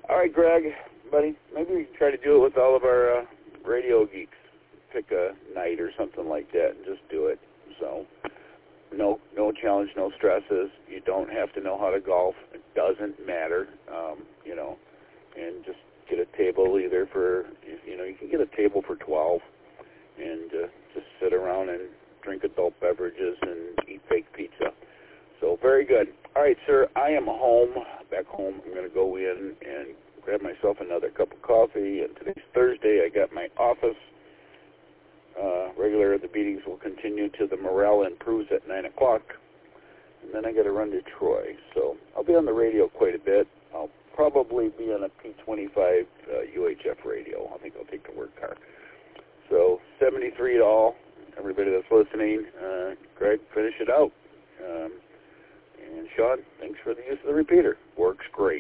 All right, Greg, buddy, maybe we can try to do it with all of our radio geeks. Pick a night or something like that and just do it. So no challenge, no stresses. You don't have to know how to golf. It doesn't matter, and just get a table either for, you can get a table for 12 and just sit around and drink adult beverages and eat fake pizza. So very good. All right, sir, I am back home. I'm going to go in and grab myself another cup of coffee. And today's Thursday. I got my office. The meetings will continue till the morale improves at 9 o'clock. And then I got to run to Troy. So I'll be on the radio quite a bit. I'll probably be on a P25 UHF radio. I think I'll take the work car. So 73 to all, everybody that's listening. Greg, finish it out. And Sean, thanks for the use of the repeater. Works great.